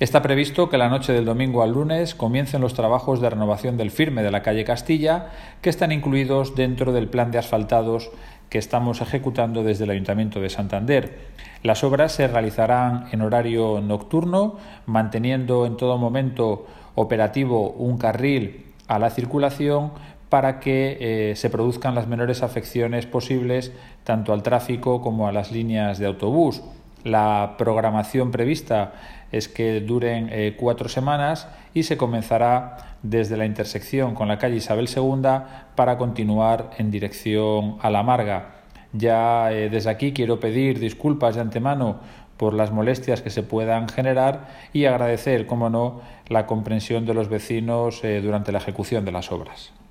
Está previsto que la noche del domingo al lunes comiencen los trabajos de renovación del firme de la calle Castilla, que están incluidos dentro del plan de asfaltados que estamos ejecutando desde el Ayuntamiento de Santander. Las obras se realizarán en horario nocturno, manteniendo en todo momento operativo un carril a la circulación para que se produzcan las menores afecciones posibles tanto al tráfico como a las líneas de autobús. La programación prevista es que duren 4 semanas y se comenzará desde la intersección con la calle Isabel II para continuar en dirección a La Marga. Ya desde aquí quiero pedir disculpas de antemano por las molestias que se puedan generar y agradecer, como no, la comprensión de los vecinos durante la ejecución de las obras.